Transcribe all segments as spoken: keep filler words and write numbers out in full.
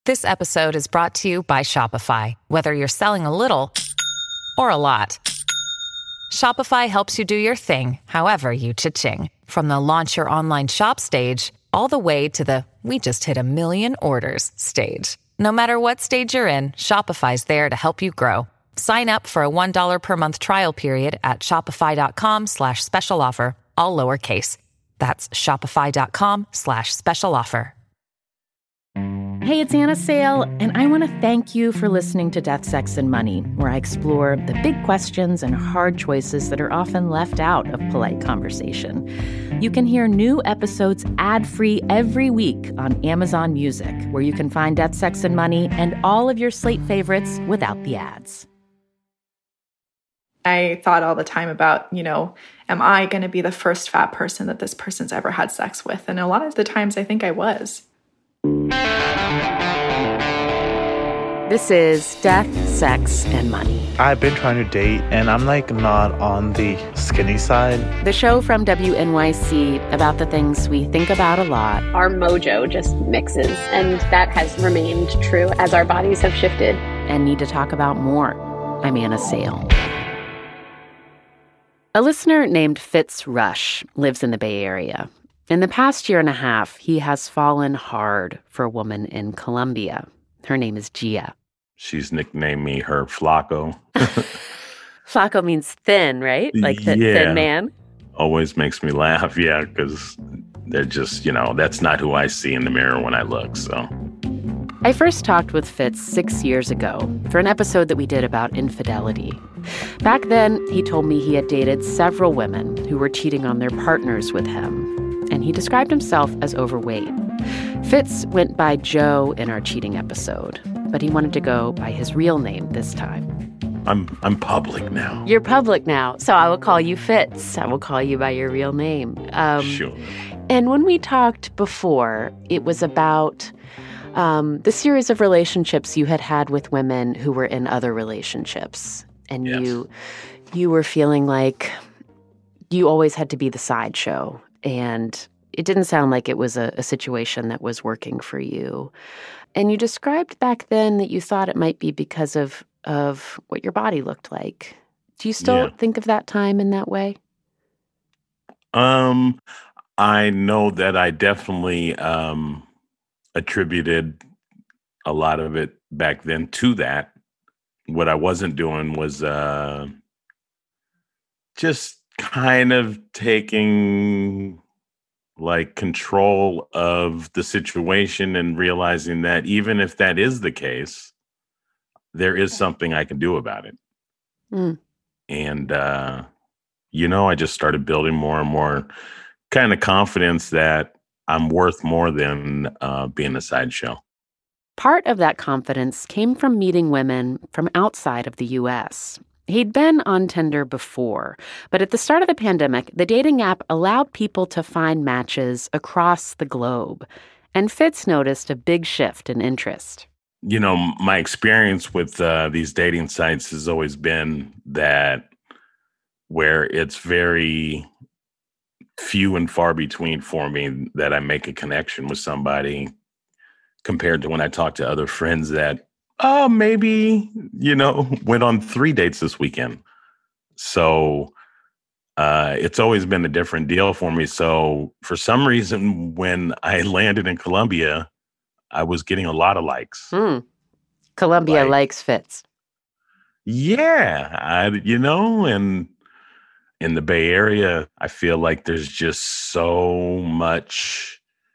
This episode is brought to you by Shopify. Whether you're selling a little or a lot, Shopify helps you do your thing, however you cha-ching. From the launch your online shop stage, all the way to the we just hit a million orders stage. No matter what stage you're in, Shopify's there to help you grow. Sign up for a one dollar per month trial period at shopify.com slash special offer, all lowercase. That's shopify.com slash special offer. Hey, it's Anna Sale, and I want to thank you for listening to Death, Sex, and Money, where I explore the big questions and hard choices that are often left out of polite conversation. You can hear new episodes ad-free every week on Amazon Music, where you can find Death, Sex, and Money and all of your Slate favorites without the ads. I thought all the time about, you know, am I going to be the first fat person that this person's ever had sex with? And a lot of the times I think I was. This is Death, Sex, and Money. I've been trying to date, and I'm, like, not on the skinny side. The show from W N Y C about the things we think about a lot. Our mojo just mixes, and that has remained true as our bodies have shifted. And need to talk about more. I'm Anna Sale. A listener named Fitz Rush lives in the Bay Area. In the past year and a half, he has fallen hard for a woman in Colombia. Her name is Gia. She's nicknamed me her Flaco. Flaco means thin, right? Like the yeah. thin man? Always makes me laugh, yeah, because they're just, you know, that's not who I see in the mirror when I look, so. I first talked with Fitz six years ago for an episode that we did about infidelity. Back then, he told me he had dated several women who were cheating on their partners with him, and he described himself as overweight. Fitz went by Joe in our cheating episode, but he wanted to go by his real name this time. I'm I'm public now. You're public now, so I will call you Fitz. I will call you by your real name. Um, sure. And when we talked before, it was about um, the series of relationships you had had with women who were in other relationships. And yes. you you were feeling like you always had to be the sideshow. And it didn't sound like it was a, a situation that was working for you. And you described back then that you thought it might be because of, of what your body looked like. Do you still Yeah. think of that time in that way? Um, I know that I definitely um, attributed a lot of it back then to that. What I wasn't doing was uh, just kind of taking like control of the situation and realizing that even if that is the case, there is something I can do about it. Mm. And, uh, you know, I just started building more and more kind of confidence that I'm worth more than uh, being a sideshow. Part of that confidence came from meeting women from outside of the U S. He'd been on Tinder before, but at the start of the pandemic, the dating app allowed people to find matches across the globe. And Fitz noticed a big shift in interest. You know, my experience with uh, these dating sites has always been that where it's very few and far between for me that I make a connection with somebody compared to when I talk to other friends that, oh, maybe, you know, went on three dates this weekend. So uh, it's always been a different deal for me. So for some reason, when I landed in Colombia, I was getting a lot of likes. Mm. Colombia Like, likes Fitz. Yeah, I, you know, and in the Bay Area, I feel like there's just so much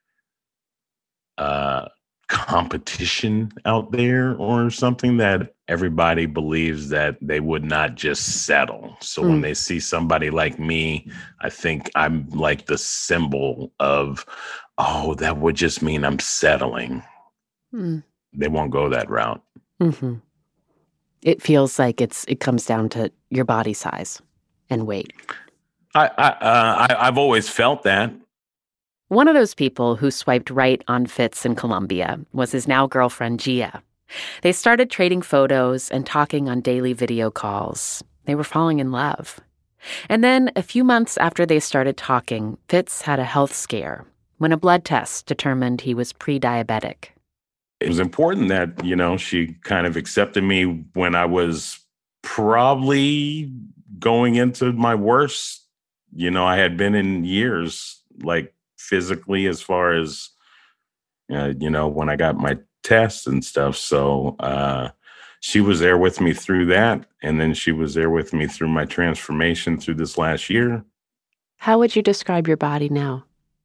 uh, competition out there or something that everybody believes that they would not just settle. So Mm. when they see somebody like me, I think I'm like the symbol of, oh, that would just mean I'm settling. Mm. They won't go that route. Mm-hmm. It feels like it's it comes down to your body size and weight. I, I, uh, I I've always felt that. One of those people who swiped right on Fitz in Colombia was his now girlfriend, Gia. They started trading photos and talking on daily video calls. They were falling in love. And then a few months after they started talking, Fitz had a health scare when a blood test determined he was pre-diabetic. it was important that, you know, she kind of accepted me when I was probably going into my worst, you know, I had been in years, like physically, as far as, uh, you know, when I got my tests and stuff. So uh, she was there with me through that. And then she was there with me through my transformation through this last year. How would you describe your body now?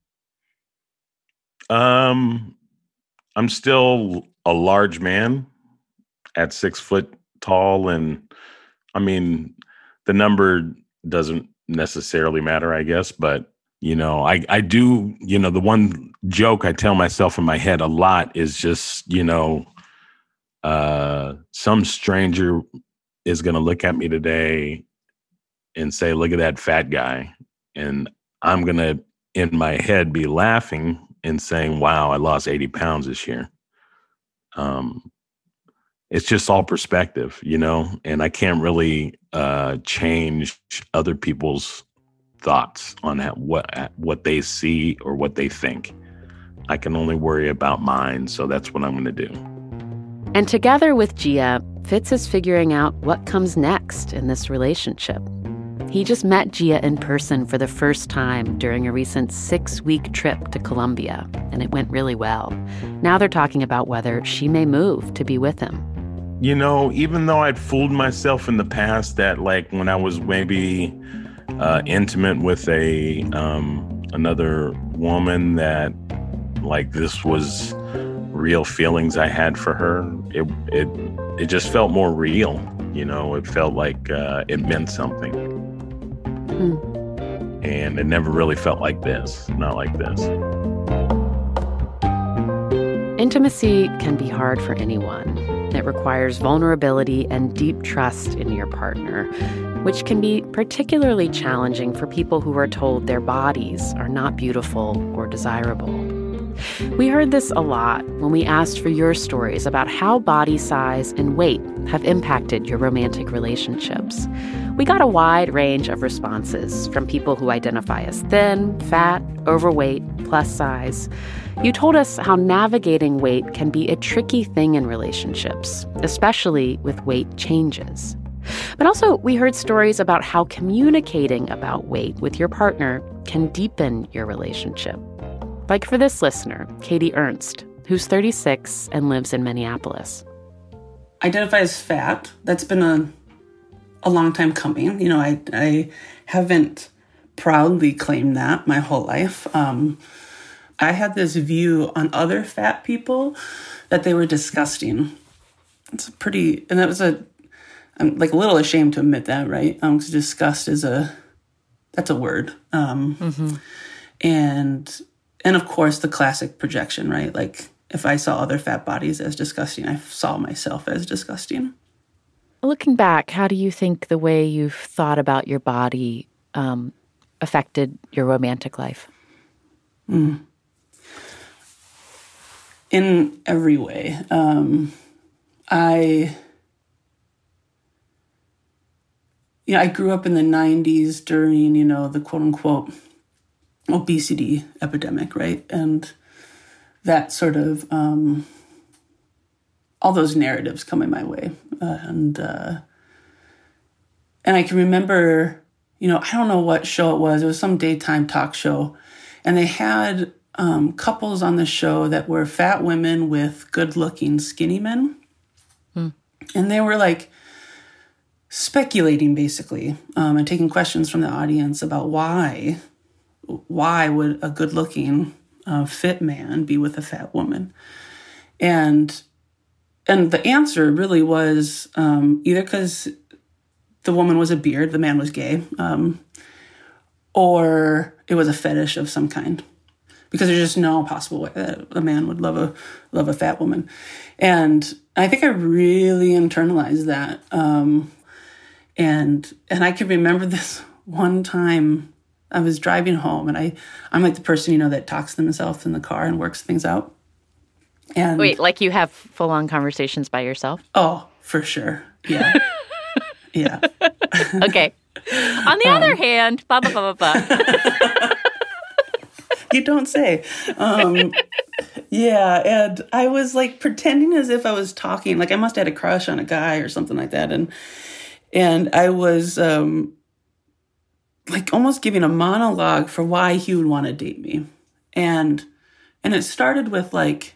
Um, I'm still a large man at six foot tall. And I mean, the number doesn't necessarily matter, I guess. But, you know, I, I do, you know, the one joke I tell myself in my head a lot is just, you know, uh, some stranger is going to look at me today and say, look at that fat guy. And I'm going to, in my head, be laughing and saying, wow, I lost eighty pounds this year. Um, it's just all perspective, you know, and I can't really uh, change other people's thoughts on how, what what they see or what they think. I can only worry about mine, so that's what I'm going to do. And together with Gia, Fitz is figuring out what comes next in this relationship. He just met Gia in person for the first time during a recent six-week trip to Colombia, and it went really well. Now they're talking about whether she may move to be with him. You know, even though I'd fooled myself in the past that, like, when I was maybe uh, intimate with a um, another woman, that, like, this was real feelings I had for her, it it it just felt more real. You know, it felt like uh, it meant something. Hmm. And it never really felt like this, not like this. Intimacy can be hard for anyone. It requires vulnerability and deep trust in your partner, which can be particularly challenging for people who are told their bodies are not beautiful or desirable. We heard this a lot when we asked for your stories about how body size and weight have impacted your romantic relationships. We got a wide range of responses from people who identify as thin, fat, overweight, plus size. You told us how navigating weight can be a tricky thing in relationships, especially with weight changes. But also, we heard stories about how communicating about weight with your partner can deepen your relationship. Like for this listener, Katie Ernst, who's thirty-six and lives in Minneapolis. Identify as fat. That's been a a long time coming. You know, I I haven't proudly claimed that my whole life. Um, I had this view on other fat people that they were disgusting. It's a pretty, and that was a, I'm like a little ashamed to admit that, right? Um, because disgust is a, that's a word. Um, mm-hmm. And and of course the classic projection, right? Like if I saw other fat bodies as disgusting, I saw myself as disgusting. Looking back, how do you think the way you've thought about your body um, affected your romantic life? Mm. In every way. Um, I, you know, I grew up in the nineties during, you know, the quote unquote obesity epidemic, right? And that sort of, um, all those narratives coming my way. Uh, and, uh, and I can remember, you know, I don't know what show it was. It was some daytime talk show. And they had um, couples on the show that were fat women with good-looking skinny men. Hmm. And they were like speculating, basically, um, and taking questions from the audience about why, why would a good-looking uh, fit man be with a fat woman? And and the answer really was um, either because the woman was a beard, the man was gay, um, or it was a fetish of some kind, because there's just no possible way that a man would love a love a fat woman. And I think I really internalized that. Um, and and I can remember this one time I was driving home, and I, I'm like the person, you know, that talks to themselves in the car and works things out. And wait, like you have full-on conversations by yourself? Oh, for sure. Yeah. Yeah. Okay. On the um, other hand, blah, blah, blah, blah, blah. You don't say. Um, Yeah, and I was like pretending as if I was talking, like I must have had a crush on a guy or something like that. And and I was um, like almost giving a monologue for why he would want to date me. And and it started with like,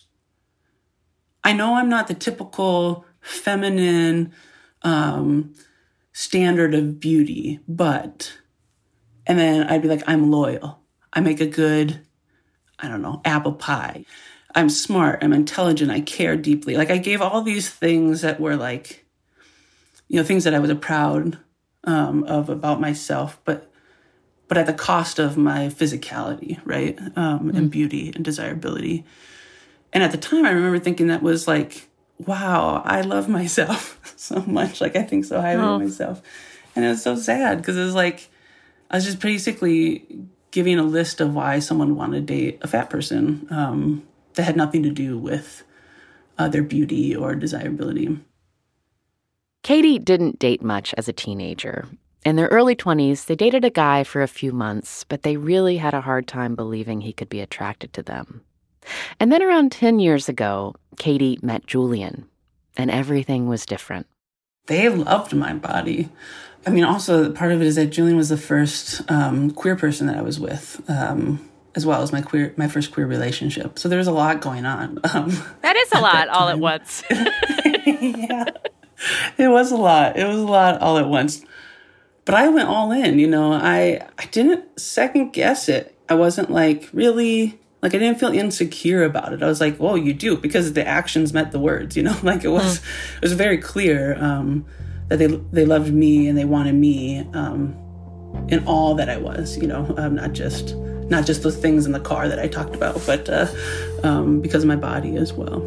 I know I'm not the typical feminine um, standard of beauty, but, and then I'd be like, I'm loyal. I make a good, I don't know, apple pie. I'm smart. I'm intelligent. I care deeply. Like I gave all these things that were like, you know, things that I was proud um, of about myself, but but at the cost of my physicality, right? Um, mm. And beauty and desirability. And at the time, I remember thinking that was like, wow, I love myself so much. Like I think so highly oh. of myself. And it was so sad because it was like, I was just basically giving a list of why someone wanted to date a fat person um, that had nothing to do with uh, their beauty or desirability. Katie didn't date much as a teenager. In their early twenties, they dated a guy for a few months, but they really had a hard time believing he could be attracted to them. And then around ten years ago, Katie met Julian, and everything was different. They loved my body. I mean, also part of it is that Julian was the first um, queer person that I was with, um, as well as my queer, my first queer relationship. So there was a lot going on. Um, that is a lot all at once. Yeah, it was a lot. It was a lot all at once. But I went all in, you know. I I didn't second guess it. I wasn't like really, like I didn't feel insecure about it. I was like, well, you do, because the actions met the words, you know. Like it was, mm. it was very clear um, that they they loved me and they wanted me um, in all that I was, you know, um, not just not just those things in the car that I talked about, but uh, um, because of my body as well.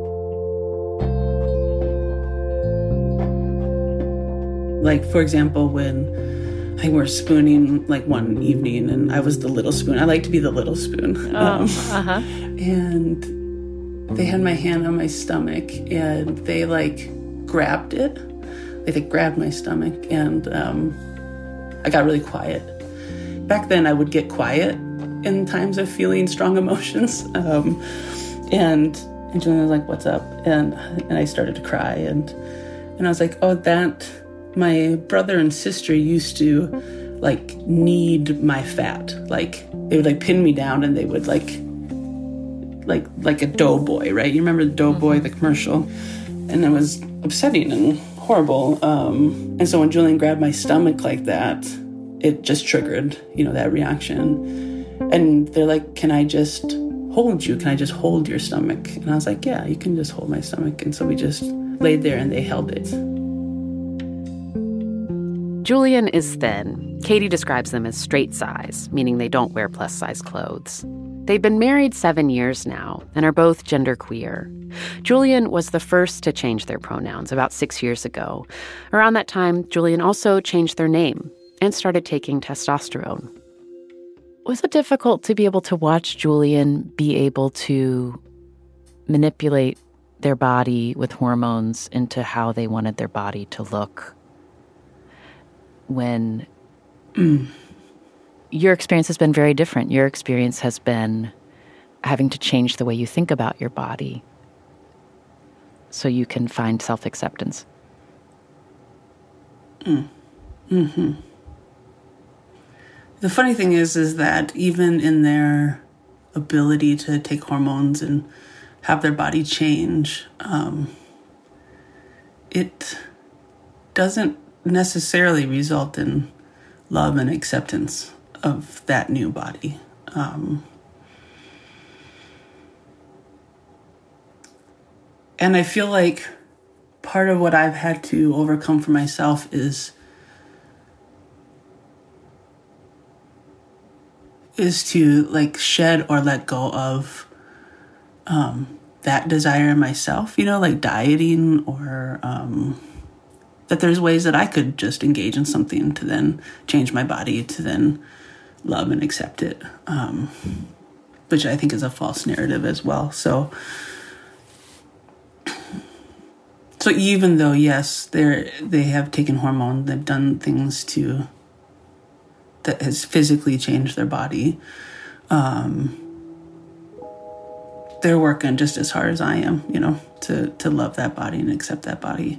Like, for example, when I think we were spooning like one evening and I was the little spoon. I like to be the little spoon. Oh, um, uh-huh. And they had my hand on my stomach and they like grabbed it. They like, grabbed my stomach and um, I got really quiet. Back then I would get quiet in times of feeling strong emotions. Um, and, and Julian was like, what's up? And, and I started to cry and, and I was like, oh, that... my brother and sister used to like knead my fat. Like they would like pin me down and they would like, like, like a doughboy, right? You remember the doughboy, mm-hmm. the commercial? And it was upsetting and horrible. Um, and so when Julian grabbed my stomach like that, it just triggered, you know, that reaction. And they're like, can I just hold you? Can I just hold your stomach? And I was like, yeah, you can just hold my stomach. And so we just laid there and they held it. Julian is thin. Katie describes them as straight size, meaning they don't wear plus-size clothes. They've been married seven years now and are both genderqueer. Julian was the first to change their pronouns about six years ago. Around that time, Julian also changed their name and started taking testosterone. Was it difficult to be able to watch Julian be able to manipulate their body with hormones into how they wanted their body to look? When mm. your experience has been very different. Your experience has been having to change the way you think about your body so you can find self-acceptance. Mm. Mm-hmm. The funny thing is, is that even in their ability to take hormones and have their body change, um, it doesn't necessarily result in love and acceptance of that new body. Um, and I feel like part of what I've had to overcome for myself is is to like shed or let go of um, that desire in myself, you know, like dieting or um, that there's ways that I could just engage in something to then change my body, to then love and accept it, um, which I think is a false narrative as well. So, so even though, yes, they're, they have taken hormone, they've done things to, that has physically changed their body, um, they're working just as hard as I am, you know, to, to love that body and accept that body.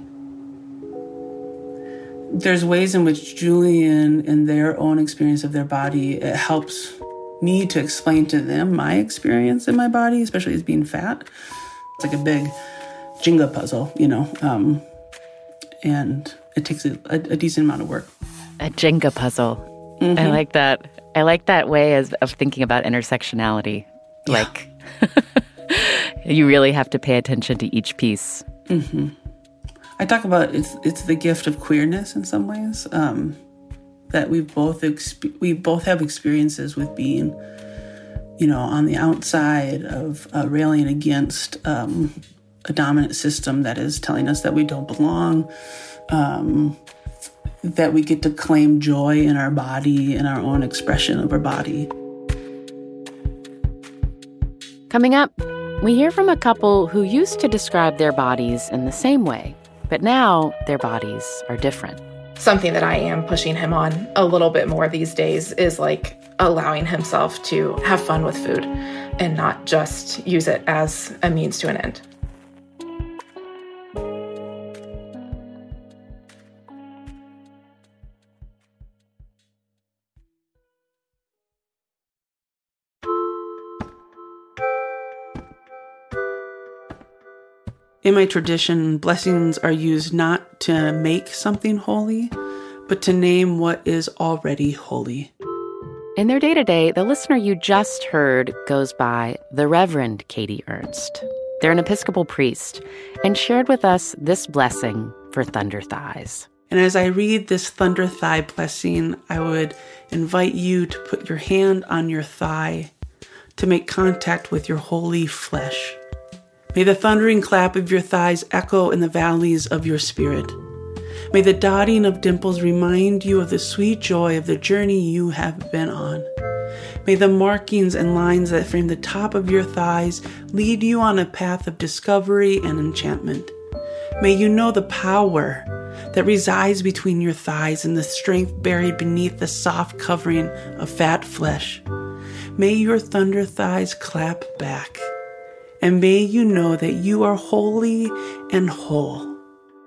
There's ways in which Julian and their own experience of their body, it helps me to explain to them my experience in my body, especially as being fat. It's like a big Jenga puzzle, you know, um, and it takes a, a, a decent amount of work. A Jenga puzzle. Mm-hmm. I like that. I like that way as, of thinking about intersectionality. Yeah. Like, you really have to pay attention to each piece. Mm-hmm. I talk about it's it's the gift of queerness in some ways, um, that we both exp- we both have experiences with being, you know, on the outside of uh, railing against um, a dominant system that is telling us that we don't belong, um, that we get to claim joy in our body and our own expression of our body. Coming up, we hear from a couple who used to describe their bodies in the same way. But now their bodies are different. Something that I am pushing him on a little bit more these days is like allowing himself to have fun with food and not just use it as a means to an end. In my tradition, blessings are used not to make something holy, but to name what is already holy. In their day-to-day, the listener you just heard goes by the Reverend Katie Ernst. They're an Episcopal priest and shared with us this blessing for Thunder Thighs. And as I read this Thunder Thigh blessing, I would invite you to put your hand on your thigh to make contact with your holy flesh. May the thundering clap of your thighs echo in the valleys of your spirit. May the dotting of dimples remind you of the sweet joy of the journey you have been on. May the markings and lines that frame the top of your thighs lead you on a path of discovery and enchantment. May you know the power that resides between your thighs and the strength buried beneath the soft covering of fat flesh. May your thunder thighs clap back. And may you know that you are holy and whole.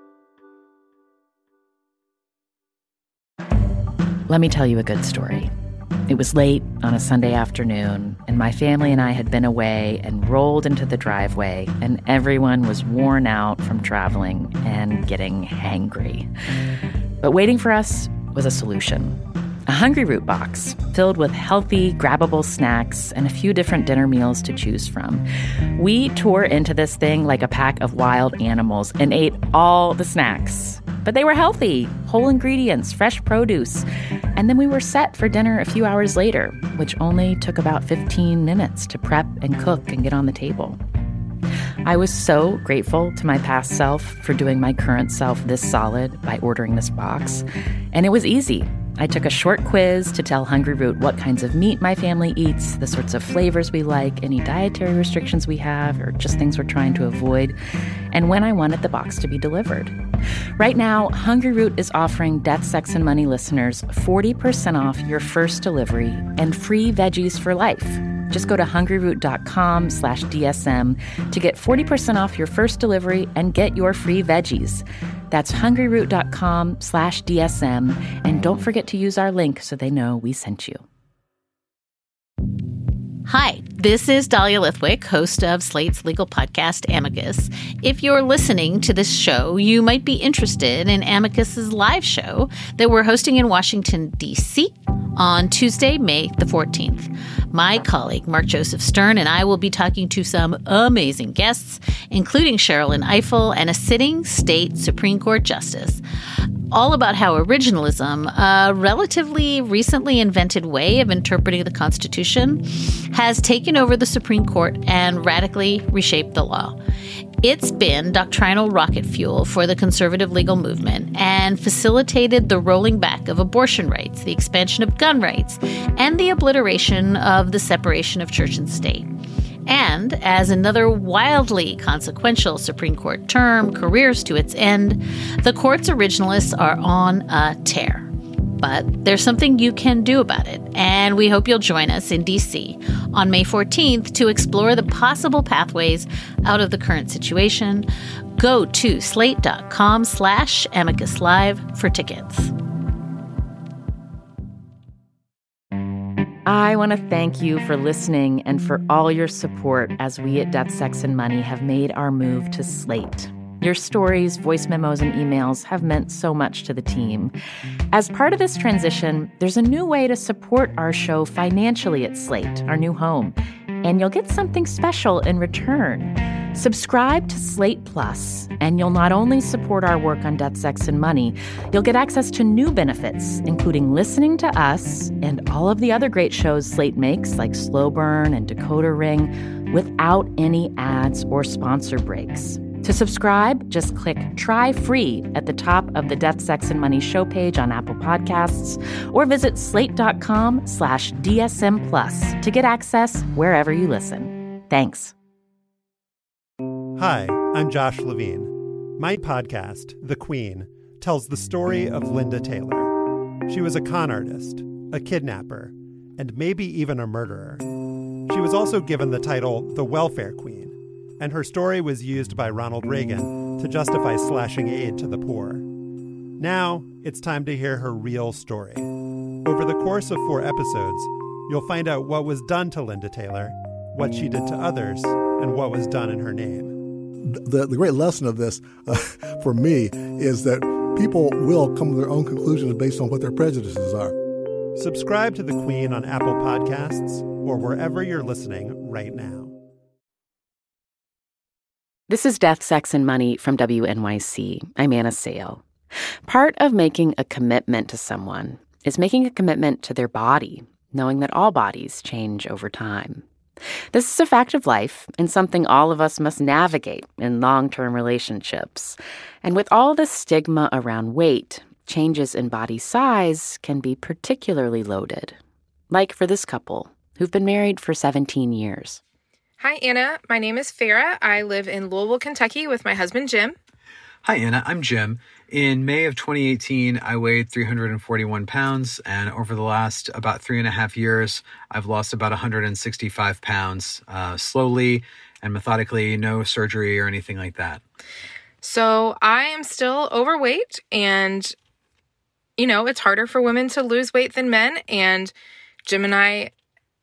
Let me tell you a good story. It was late on a Sunday afternoon, and my family and I had been away and rolled into the driveway, and everyone was worn out from traveling and getting hangry. But waiting for us was a solution. A Hungryroot box filled with healthy, grabbable snacks and a few different dinner meals to choose from. We tore into this thing like a pack of wild animals and ate all the snacks. But they were healthy, whole ingredients, fresh produce. And then we were set for dinner a few hours later, which only took about fifteen minutes to prep and cook and get on the table. I was so grateful to my past self for doing my current self this solid by ordering this box. And it was easy. I took a short quiz to tell Hungryroot what kinds of meat my family eats, the sorts of flavors we like, any dietary restrictions we have, or just things we're trying to avoid, and when I wanted the box to be delivered. Right now, Hungryroot is offering Death, Sex, and Money listeners forty percent off your first delivery and free veggies for life. Just go to hungryroot.com slash DSM to get forty percent off your first delivery and get your free veggies. That's hungryroot.com slash DSM. And don't forget to use our link so they know we sent you. Hi, this is Dahlia Lithwick, host of Slate's legal podcast, Amicus. If you're listening to this show, you might be interested in Amicus's live show that we're hosting in Washington, D C on Tuesday, May the fourteenth. My colleague, Mark Joseph Stern, and I will be talking to some amazing guests, including Sherrilyn Ifill and a sitting state Supreme Court justice, all about how originalism, a relatively recently invented way of interpreting the Constitution, has taken over the Supreme Court and radically reshaped the law. It's been doctrinal rocket fuel for the conservative legal movement and facilitated the rolling back of abortion rights, the expansion of gun rights, and the obliteration of the separation of church and state. And as another wildly consequential Supreme Court term careers to its end, the court's originalists are on a tear. But there's something you can do about it, and we hope you'll join us in D C on May fourteenth to explore the possible pathways out of the current situation. Go to slate.com slash amicus live for tickets. I want to thank you for listening and for all your support as we at Death, Sex, and Money have made our move to Slate. Your stories, voice memos, and emails have meant so much to the team. As part of this transition, there's a new way to support our show financially at Slate, our new home, and you'll get something special in return. Subscribe to Slate Plus, and you'll not only support our work on Death, Sex, and Money, you'll get access to new benefits, including listening to us and all of the other great shows Slate makes, like Slow Burn and Decoder Ring, without any ads or sponsor breaks. To subscribe, just click Try Free at the top of the Death, Sex, and Money show page on Apple Podcasts, or visit slate.com slash DSM Plus to get access wherever you listen. Thanks. Hi, I'm Josh Levine. My podcast, The Queen, tells the story of Linda Taylor. She was a con artist, a kidnapper, and maybe even a murderer. She was also given the title the Welfare Queen, and her story was used by Ronald Reagan to justify slashing aid to the poor. Now, it's time to hear her real story. Over the course of four episodes, you'll find out what was done to Linda Taylor, what she did to others, and what was done in her name. The, the great lesson of this, uh, for me, is that people will come to their own conclusions based on what their prejudices are. Subscribe to The Queen on Apple Podcasts or wherever you're listening right now. This is Death, Sex, and Money from W N Y C. I'm Anna Sale. Part of making a commitment to someone is making a commitment to their body, knowing that all bodies change over time. This is a fact of life and something all of us must navigate in long-term relationships. And with all the stigma around weight, changes in body size can be particularly loaded. Like for this couple, who've been married for seventeen years. Hi, Anna. My name is Farah. I live in Louisville, Kentucky with my husband, Jim. Hi, Anna. I'm Jim. In May of twenty eighteen, I weighed three hundred forty-one pounds, and over the last about three and a half years, I've lost about one hundred sixty-five pounds, uh, slowly and methodically, no surgery or anything like that. So I am still overweight, and, you know, it's harder for women to lose weight than men, and Jim and I,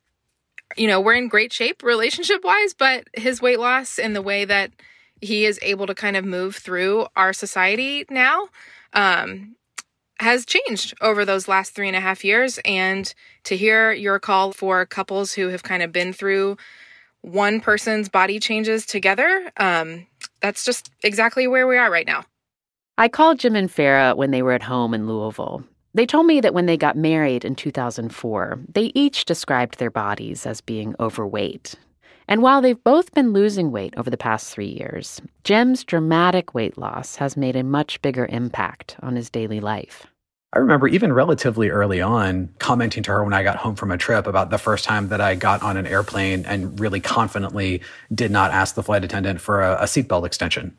you know, we're in great shape relationship-wise, but his weight loss and the way that he is able to kind of move through our society now um, has changed over those last three and a half years. And to hear your call for couples who have kind of been through one person's body changes together, um, that's just exactly where we are right now. I called Jim and Farah when they were at home in Louisville. They told me that when they got married in two thousand four, they each described their bodies as being overweight. And while they've both been losing weight over the past three years, Jim's dramatic weight loss has made a much bigger impact on his daily life. I remember even relatively early on commenting to her when I got home from a trip about the first time that I got on an airplane and really confidently did not ask the flight attendant for a, a seatbelt extension.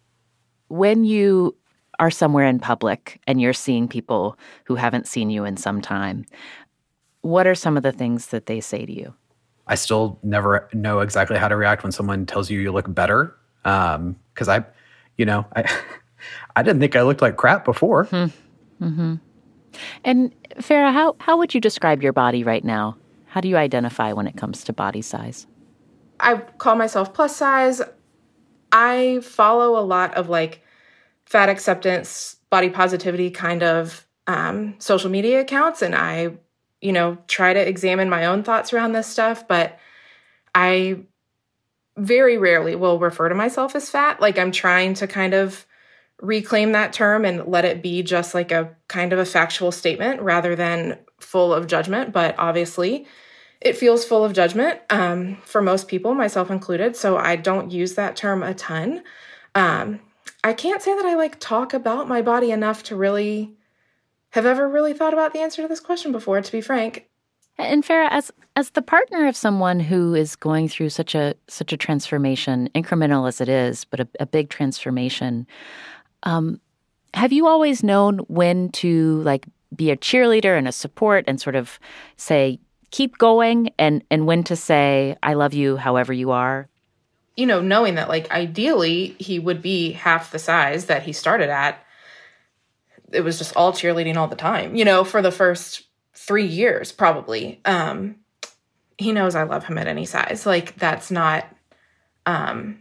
When you are somewhere in public and you're seeing people who haven't seen you in some time, what are some of the things that they say to you? I still never know exactly how to react when someone tells you you look better. Um, cause I, you know, I, I didn't think I looked like crap before. Mm-hmm. Mm-hmm. And Farah, how, how would you describe your body right now? How do you identify when it comes to body size? I call myself plus size. I follow a lot of like fat acceptance, body positivity kind of um, social media accounts. And I, you know, try to examine my own thoughts around this stuff, but I very rarely will refer to myself as fat. Like I'm trying to kind of reclaim that term and let it be just like a kind of a factual statement rather than full of judgment. But obviously it feels full of judgment um, for most people, myself included. So I don't use that term a ton. Um, I can't say that I like talk about my body enough to really have ever really thought about the answer to this question before, to be frank. And Farah, as as the partner of someone who is going through such a such a transformation, incremental as it is, but a, a big transformation, um, have you always known when to like be a cheerleader and a support and sort of say, keep going, and, and when to say, I love you however you are? You know, knowing that, like, ideally he would be half the size that he started at. It was just all cheerleading all the time, you know, for the first three years, probably. Um, he knows I love him at any size. Like, that's not, um,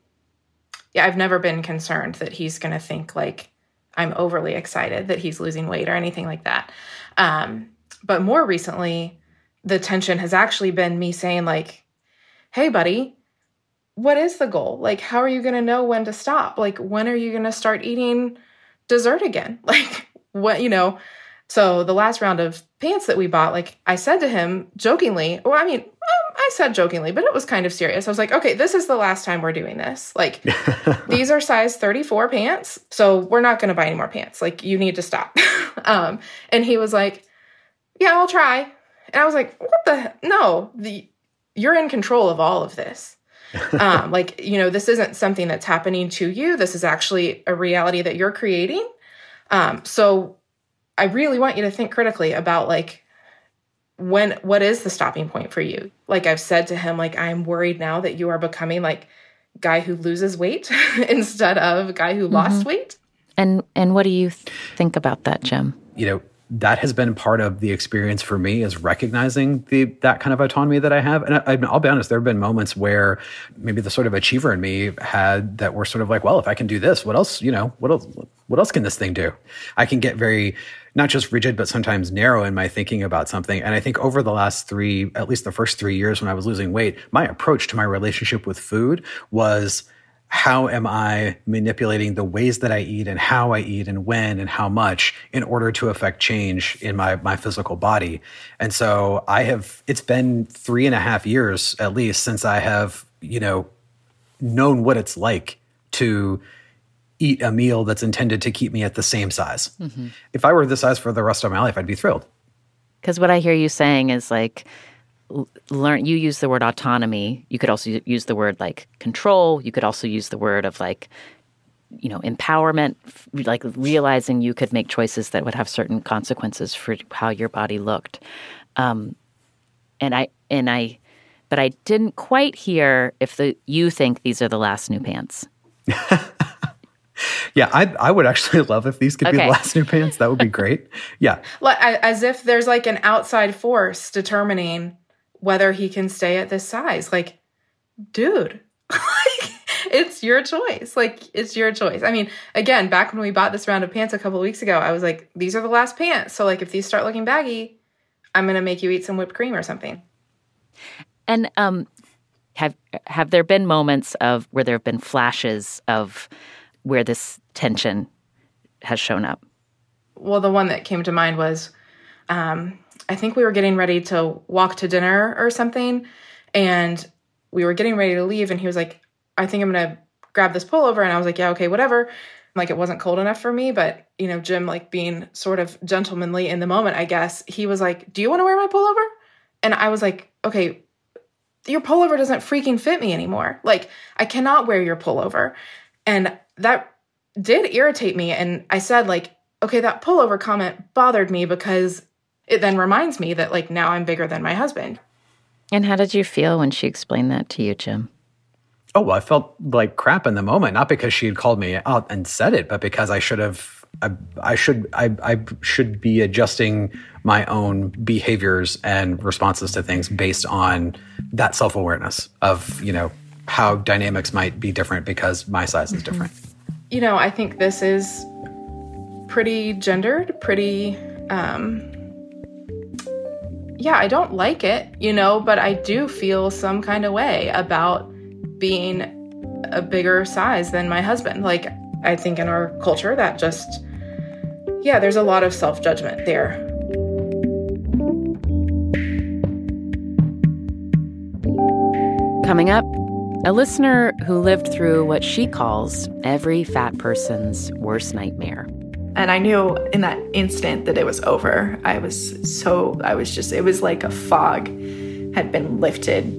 yeah, I've never been concerned that he's going to think, like, I'm overly excited that he's losing weight or anything like that. Um, but more recently, the tension has actually been me saying, like, hey, buddy, what is the goal? Like, how are you going to know when to stop? Like, when are you going to start eating dessert again? Like, what, you know? So the last round of pants that we bought, like, I said to him jokingly, well, I mean, um, I said jokingly, but it was kind of serious. I was like, okay, this is the last time we're doing this. Like, these are size thirty-four pants, so we're not going to buy any more pants. Like, you need to stop. um, and he was like, yeah, I'll try. And I was like, what the, no, the, you're in control of all of this. um, like, you know, this isn't something that's happening to you. This is actually a reality that you're creating. Um, so I really want you to think critically about, like, when, what is the stopping point for you? Like I've said to him, like, I'm worried now that you are becoming like guy who loses weight instead of guy who mm-hmm. lost weight. And, and what do you th- think about that, Jim? You know, that has been part of the experience for me, is recognizing the that kind of autonomy that I have. And I, I'll be honest, there have been moments where maybe the sort of achiever in me had that were sort of like, well, if I can do this, what else, you know, what else, what else can this thing do? I can get very, not just rigid, but sometimes narrow in my thinking about something. And I think over the last three, at least the first three years when I was losing weight, my approach to my relationship with food was, how am I manipulating the ways that I eat and how I eat and when and how much in order to affect change in my, my physical body? And so I have, it's been three and a half years at least since I have, you know, known what it's like to eat a meal that's intended to keep me at the same size. Mm-hmm. If I were this size for the rest of my life, I'd be thrilled. Because what I hear you saying is like, learn, you use the word autonomy. You could also use the word like control. You could also use the word of like, you know, empowerment, like realizing you could make choices that would have certain consequences for how your body looked. Um, and I, and I, but I didn't quite hear if the, you think these are the last new pants. Yeah, I I would actually love if these could okay. be the last new pants. That would be great. Yeah. As if there's like an outside force determining whether he can stay at this size. Like, dude, like, it's your choice. Like, it's your choice. I mean, again, back when we bought this round of pants a couple of weeks ago, I was like, these are the last pants. So, like, if these start looking baggy, I'm going to make you eat some whipped cream or something. And um, have have there been moments of where there have been flashes of where this tension has shown up? Well, the one that came to mind was, um, I think we were getting ready to walk to dinner or something, and we were getting ready to leave, and he was like, I think I'm going to grab this pullover. And I was like, yeah, okay, whatever. Like, it wasn't cold enough for me, but, you know, Jim, like, being sort of gentlemanly in the moment, I guess, he was like, do you want to wear my pullover? And I was like, okay, your pullover doesn't freaking fit me anymore. Like, I cannot wear your pullover. And that did irritate me. And I said, like, okay, that pullover comment bothered me because it then reminds me that, like, now I'm bigger than my husband. And how did you feel when she explained that to you, Jim? Oh, well, I felt like crap in the moment, not because she had called me out and said it, but because I should have, I, I should, I, I should be adjusting my own behaviors and responses to things based on that self-awareness of, you know, how dynamics might be different because my size is different. You know, I think this is pretty gendered, pretty, um, yeah, I don't like it, you know, but I do feel some kind of way about being a bigger size than my husband. Like, I think in our culture that just, yeah, there's a lot of self-judgment there. Coming up, a listener who lived through what she calls every fat person's worst nightmare. And I knew in that instant that it was over. I was so, I was just, it was like a fog had been lifted.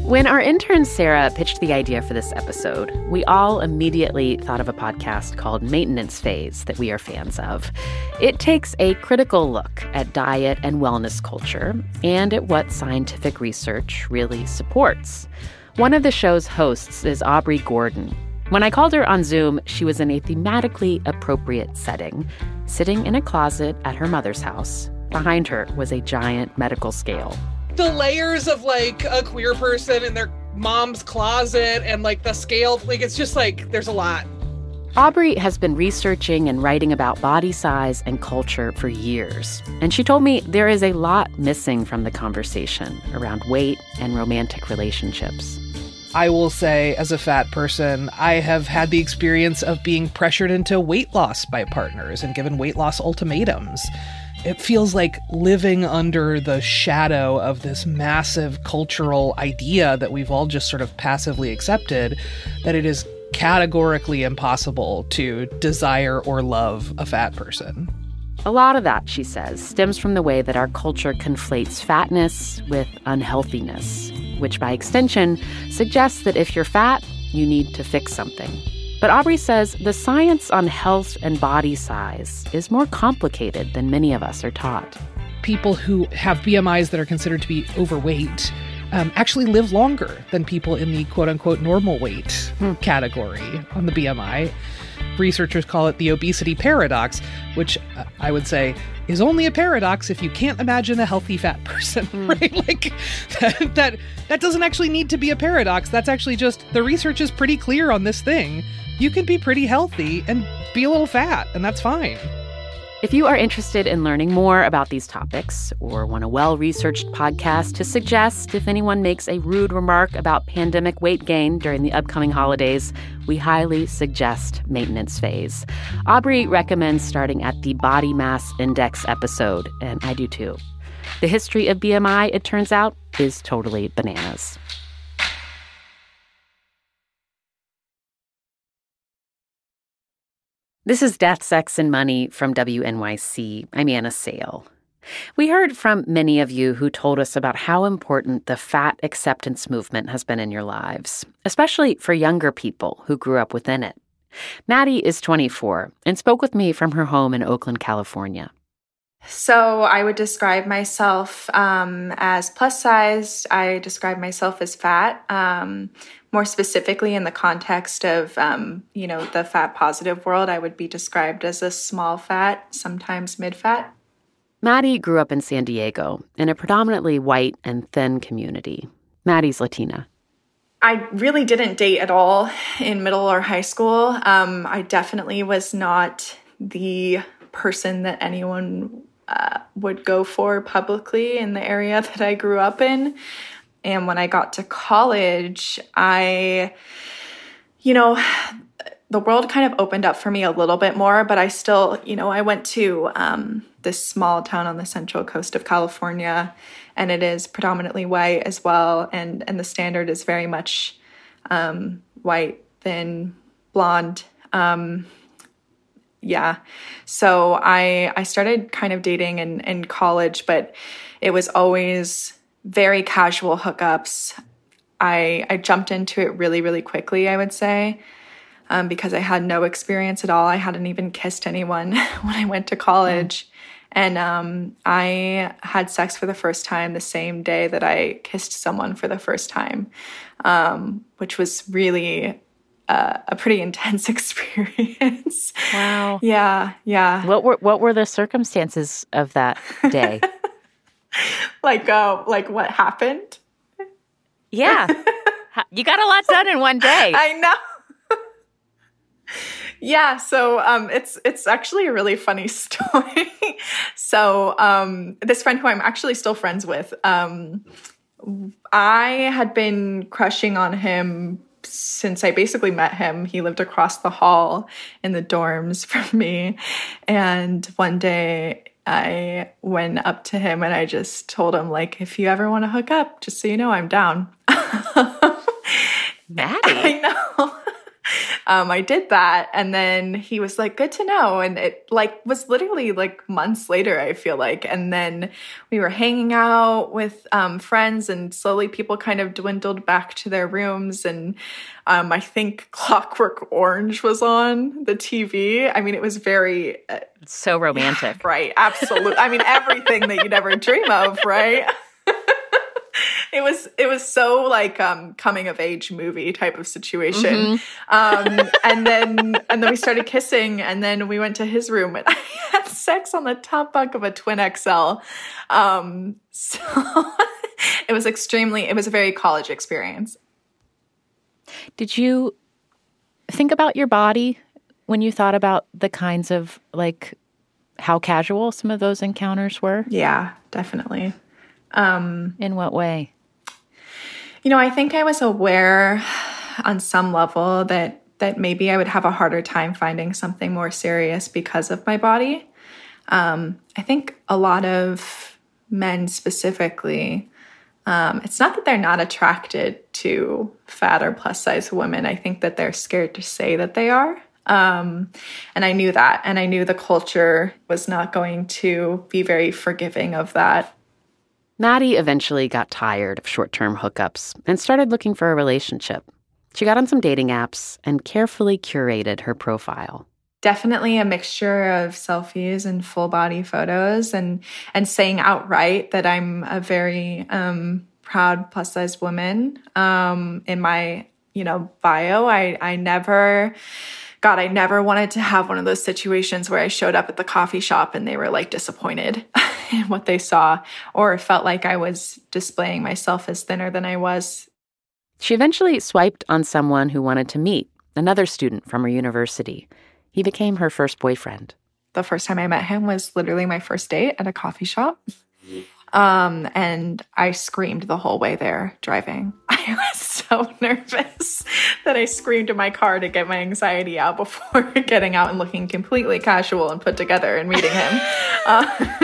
When our intern Sarah pitched the idea for this episode, we all immediately thought of a podcast called Maintenance Phase that we are fans of. It takes a critical look at diet and wellness culture and at what scientific research really supports. One of the show's hosts is Aubrey Gordon. When I called her on Zoom, she was in a thematically appropriate setting, sitting in a closet at her mother's house. Behind her was a giant medical scale. The layers of like a queer person in their mom's closet and like the scale, like it's just like there's a lot. Aubrey has been researching and writing about body size and culture for years. And she told me there is a lot missing from the conversation around weight and romantic relationships. I will say, as a fat person, I have had the experience of being pressured into weight loss by partners and given weight loss ultimatums. It feels like living under the shadow of this massive cultural idea that we've all just sort of passively accepted, that it is categorically impossible to desire or love a fat person. A lot of that, she says, stems from the way that our culture conflates fatness with unhealthiness, which by extension suggests that if you're fat, you need to fix something. But Aubrey says the science on health and body size is more complicated than many of us are taught. People who have B M Is that are considered to be overweight um, actually live longer than people in the quote-unquote normal weight hmm. category on the B M I. Researchers call it the obesity paradox, which uh, I would say is only a paradox if you can't imagine a healthy fat person, mm. right? Like that, that that doesn't actually need to be a paradox. That's actually just the research is pretty clear on this thing. You can be pretty healthy and be a little fat, and that's fine. If you are interested in learning more about these topics or want a well-researched podcast to suggest if anyone makes a rude remark about pandemic weight gain during the upcoming holidays, we highly suggest Maintenance Phase. Aubrey recommends starting at the Body Mass Index episode, and I do too. The history of B M I, it turns out, is totally bananas. This is Death, Sex, and Money from W N Y C. I'm Anna Sale. We heard from many of you who told us about how important the fat acceptance movement has been in your lives, especially for younger people who grew up within it. Maddie is twenty-four and spoke with me from her home in Oakland, California. So I would describe myself um, as plus sized. I describe myself as fat, um, more specifically in the context of, um, you know, the fat positive world. I would be described as a small fat, sometimes mid fat. Maddie grew up in San Diego in a predominantly white and thin community. Maddie's Latina. I really didn't date at all in middle or high school. Um, I definitely was not the person that anyone uh, would go for publicly in the area that I grew up in. And when I got to college, I, you know, the world kind of opened up for me a little bit more, but I still, you know, I went to um, this small town on the central coast of California, and it is predominantly white as well. And, and the standard is very much um, white, thin, blonde. Um, yeah. So I, I started kind of dating in, in college, but it was always very casual hookups. I, I jumped into it really, really quickly, I would say, um, because I had no experience at all. I hadn't even kissed anyone when I went to college. Mm. And um, I had sex for the first time the same day that I kissed someone for the first time, um, which was really uh, a pretty intense experience. Wow. Yeah, yeah. What were what were the circumstances of that day? like, uh, like what happened? Yeah. You got a lot done in one day. I know. Yeah, so um, it's it's actually a really funny story. so um, this friend who I'm actually still friends with, um, I had been crushing on him since I basically met him. He lived across the hall in the dorms from me. And one day I went up to him and I just told him, like, if you ever want to hook up, just so you know, I'm down. Maddie. I know. um, I did that. And then he was like, good to know. And it like was literally like months later, I feel like. And then we were hanging out with um, friends, and slowly people kind of dwindled back to their rooms. And um, I think Clockwork Orange was on the T V. I mean, it was very... Uh, so romantic. Yeah, right. Absolutely. I mean, everything that you'd ever dream of, right? It was it was so like um coming of age movie type of situation. Mm-hmm. Um and then and then we started kissing, and then we went to his room, and I had sex on the top bunk of a twin X L. Um so it was extremely it was a very college experience. Did you think about your body when you thought about the kinds of like how casual some of those encounters were? Yeah, definitely. Um, In what way? You know, I think I was aware on some level that that maybe I would have a harder time finding something more serious because of my body. Um, I think a lot of men specifically, um, it's not that they're not attracted to fat or plus size women. I think that they're scared to say that they are. Um, and I knew that. And I knew the culture was not going to be very forgiving of that. Maddie eventually got tired of short-term hookups and started looking for a relationship. She got on some dating apps and carefully curated her profile. Definitely a mixture of selfies and full body photos, and and saying outright that I'm a very um, proud plus size woman. Um, in my, you know, bio, I I never... God, I never wanted to have one of those situations where I showed up at the coffee shop and they were like disappointed in what they saw, or felt like I was displaying myself as thinner than I was. She eventually swiped on someone who wanted to meet, another student from her university. He became her first boyfriend. The first time I met him was literally my first date at a coffee shop. Um, and I screamed the whole way there driving. I was so nervous that I screamed in my car to get my anxiety out before getting out and looking completely casual and put together and meeting him. Uh,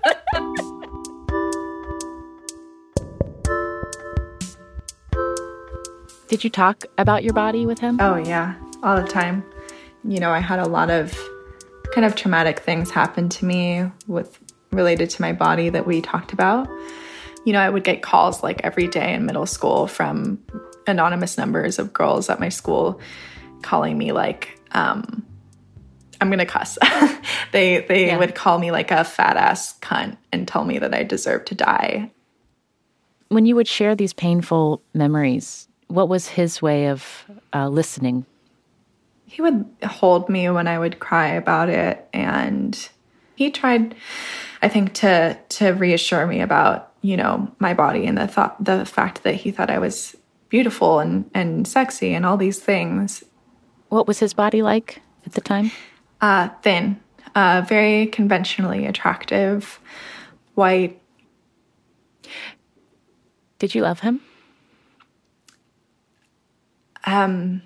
Did you talk about your body with him? Oh, yeah, all the time. You know, I had a lot of kind of traumatic things happen to me with related to my body that we talked about. You know, I would get calls like every day in middle school from anonymous numbers of girls at my school calling me like, um, I'm going to cuss. they they yeah. would call me like a fat ass cunt and tell me that I deserve to die. When you would share these painful memories, what was his way of uh, listening? He would hold me when I would cry about it, and he tried, I think, to to reassure me about, you know, my body and the thought, the fact that he thought I was beautiful and, and sexy and all these things. What was his body like at the time? Uh, thin, uh, very conventionally attractive, white. Did you love him? Um,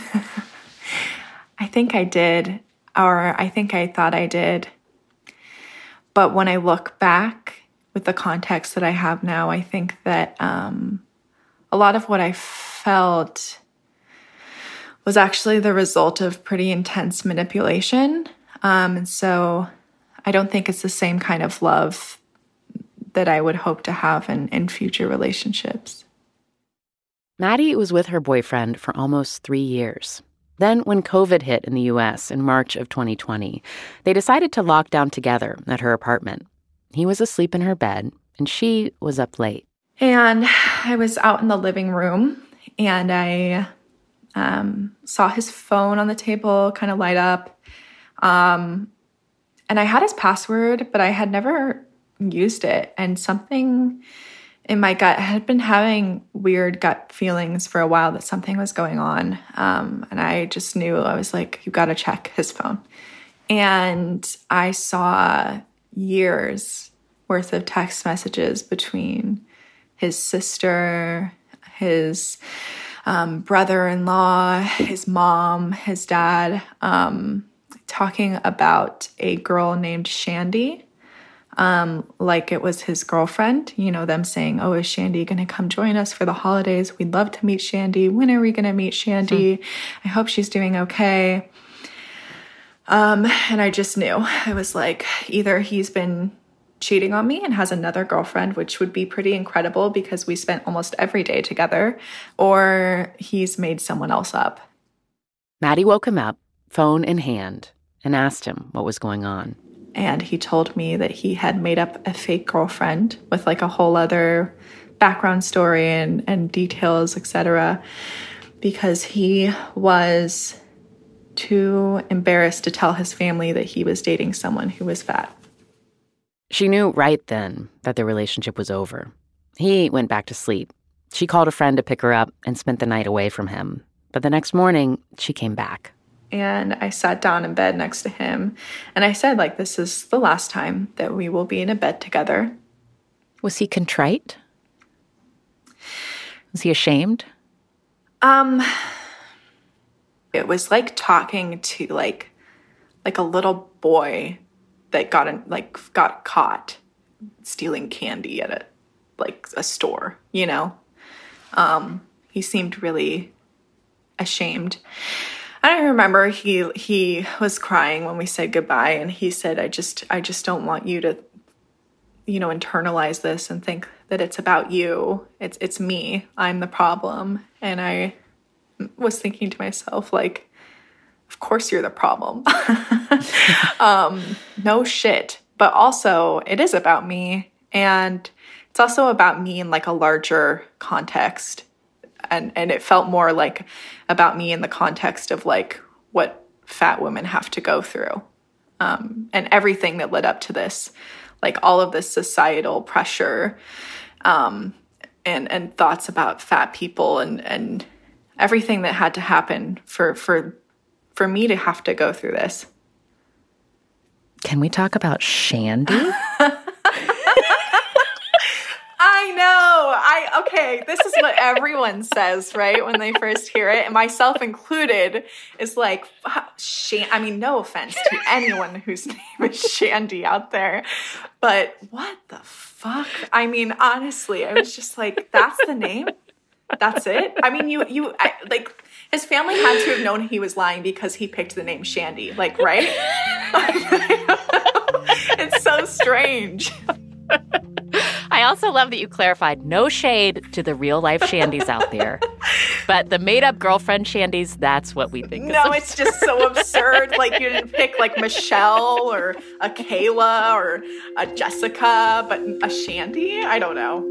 I think I did, or I think I thought I did. But when I look back with the context that I have now, I think that um, a lot of what I felt was actually the result of pretty intense manipulation. Um, and so I don't think it's the same kind of love that I would hope to have in, in future relationships. Maddie was with her boyfriend for almost three years. Then, when COVID hit in the U S in March of twenty twenty, they decided to lock down together at her apartment. He was asleep in her bed, and she was up late. And I was out in the living room, and I um, saw his phone on the table kind of light up. Um, and I had his password, but I had never used it. And something in my gut, I had been having weird gut feelings for a while that something was going on. Um, and I just knew, I was like, you got to check his phone. And I saw years worth of text messages between his sister, his um, brother-in-law, his mom, his dad, um, talking about a girl named Shandy. um, like it was his girlfriend, you know, them saying, oh, is Shandy going to come join us for the holidays? We'd love to meet Shandy. When are we going to meet Shandy? Hmm. I hope she's doing okay. Um, and I just knew. I was like, either he's been cheating on me and has another girlfriend, which would be pretty incredible because we spent almost every day together, or he's made someone else up. Maddie woke him up, phone in hand, and asked him what was going on. And he told me that he had made up a fake girlfriend with like a whole other background story and, and details, et cetera, because he was too embarrassed to tell his family that he was dating someone who was fat. She knew right then that their relationship was over. He went back to sleep. She called a friend to pick her up and spent the night away from him. But the next morning, she came back. And I sat down in bed next to him. And I said, like, this is the last time that we will be in a bed together. Was he contrite? Was he ashamed? Um, it was like talking to, like, like a little boy that got in, like got caught stealing candy at a like a store, you know. Um, he seemed really ashamed. I remember he he was crying when we said goodbye, and he said, "I just I just don't want you to, you know, internalize this and think that it's about you. It's it's me. I'm the problem." And I was thinking to myself, like, of course you're the problem. um, no shit. But also, it is about me. And it's also about me in like a larger context. And and it felt more like about me in the context of like what fat women have to go through. Um, and everything that led up to this. Like all of this societal pressure um, and, and thoughts about fat people and, and everything that had to happen for for for me to have to go through this. Can we talk about Shandy? I know. I okay, this is what everyone says, right? When they first hear it, and myself included, is like, Shan- I mean, no offense to anyone whose name is Shandy out there, but what the fuck? I mean, honestly, I was just like, that's the name? That's it? I mean, you, you, I, like, his family had to have known he was lying because he picked the name Shandy, like, right? It's so strange. I also love that you clarified no shade to the real-life Shandys out there. But the made-up girlfriend Shandys, that's what we think. No, it's just so absurd. Like, you didn't pick, like, Michelle or a Kayla or a Jessica, but a Shandy? I don't know.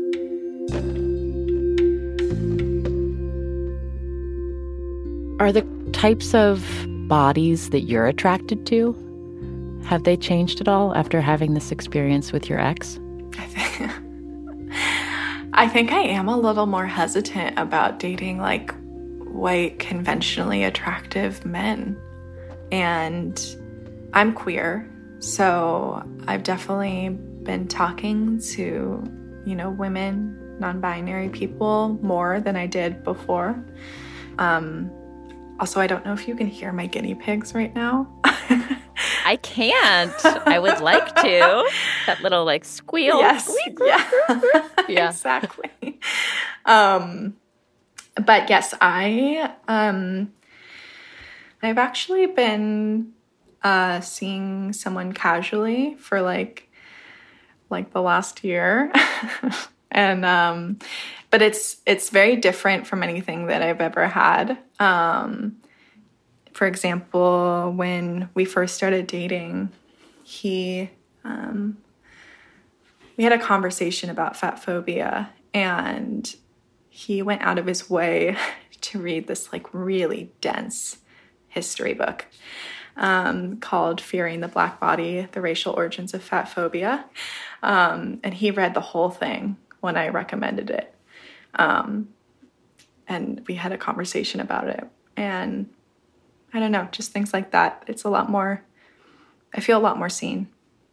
Are the types of bodies that you're attracted to, have they changed at all after having this experience with your ex? I think, I think I am a little more hesitant about dating like white, conventionally attractive men. And I'm queer, so I've definitely been talking to, you know, women, non-binary people more than I did before. Um, also, I don't know if you can hear my guinea pigs right now. I can't. I would like to. That little like squeal. Yes. Squeak, yeah. yeah. Exactly. Um, but yes, I um, I've actually been uh, seeing someone casually for like like the last year, and um, but it's it's very different from anything that I've ever had. Um, For example, when we first started dating, he, um, we had a conversation about fat phobia, and he went out of his way to read this like really dense history book um, called Fearing the Black Body, The Racial Origins of Fat Phobia. Um, and he read the whole thing when I recommended it. Um, and we had a conversation about it. And I don't know, just things like that. It's a lot more, I feel a lot more seen.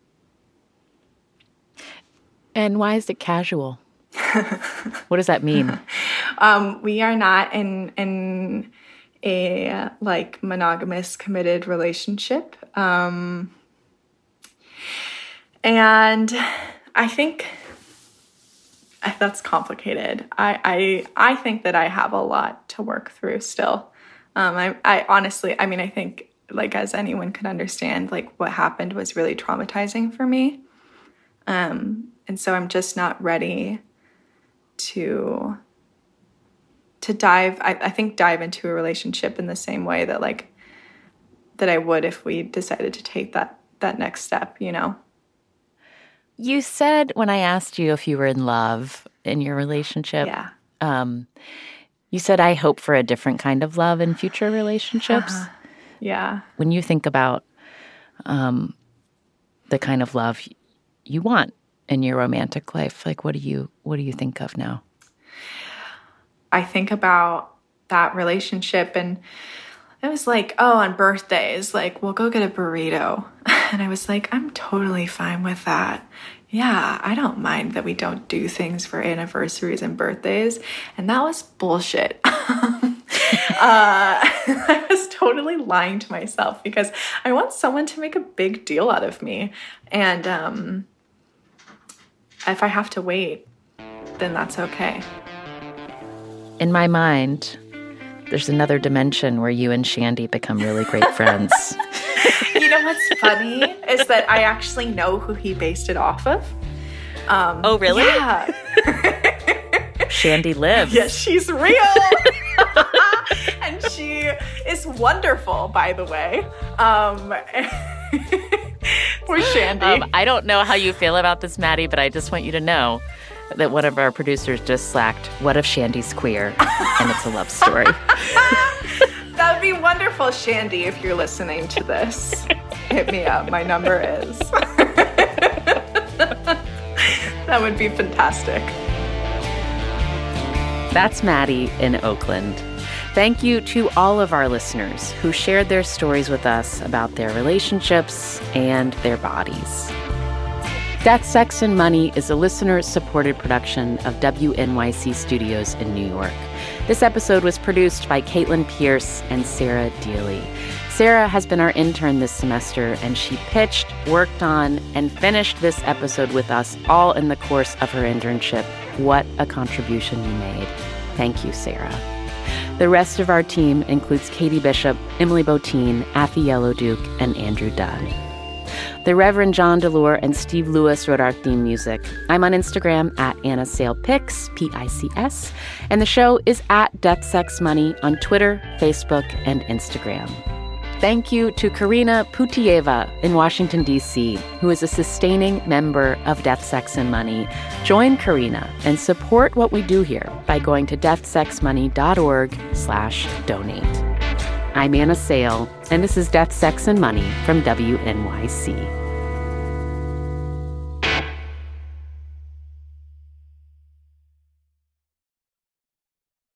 And why is it casual? What does that mean? Um, we are not in in a like monogamous committed relationship. Um, And I think that's complicated. I, I I think that I have a lot to work through still. Um, I, I honestly, I mean, I think, like, as anyone could understand, like, what happened was really traumatizing for me. Um, and so I'm just not ready to to dive, I, I think, dive into a relationship in the same way that, like, that I would if we decided to take that that next step, you know? You said when I asked you if you were in love in your relationship, yeah. um, you said, I hope for a different kind of love in future relationships. Uh-huh. Yeah. When you think about um, the kind of love you want in your romantic life, like, what do you what do you think of now? I think about that relationship, and it was like, oh, on birthdays, like, we'll go get a burrito. And I was like, I'm totally fine with that. Yeah, I don't mind that we don't do things for anniversaries and birthdays. And that was bullshit. uh, I was totally lying to myself because I want someone to make a big deal out of me. And um, if I have to wait, then that's okay. In my mind, there's another dimension where you and Shandy become really great friends. You know what's funny is that I actually know who he based it off of. Um, oh, really? Yeah. Shandy lives. Yes, she's real. And she is wonderful, by the way. Um, poor Shandy. Um, I don't know how you feel about this, Maddie, but I just want you to know that one of our producers just slacked, what if Shandy's queer and it's a love story? That would be wonderful, Shandy, if you're listening to this. Hit me up. My number is. That would be fantastic. That's Maddie in Oakland. Thank you to all of our listeners who shared their stories with us about their relationships and their bodies. Death, Sex, and Money is a listener-supported production of W N Y C Studios in New York. This episode was produced by Caitlin Pierce and Sarah Dealey. Sarah has been our intern this semester, and she pitched, worked on, and finished this episode with us all in the course of her internship. What a contribution you made. Thank you, Sarah. The rest of our team includes Katie Bishop, Emily Botine, Affy Yellowduke, and Andrew Dunn. The Reverend John DeLore and Steve Lewis wrote our theme music. I'm on Instagram at Anna Sale Pics, P I C S, and the show is at Death, Sex, Money on Twitter, Facebook, and Instagram. Thank you to Karina Putieva in Washington, D C, who is a sustaining member of Death, Sex, and Money. Join Karina and support what we do here by going to deathsexmoney.org slash donate. I'm Anna Sale, and this is Death, Sex, and Money from W N Y C.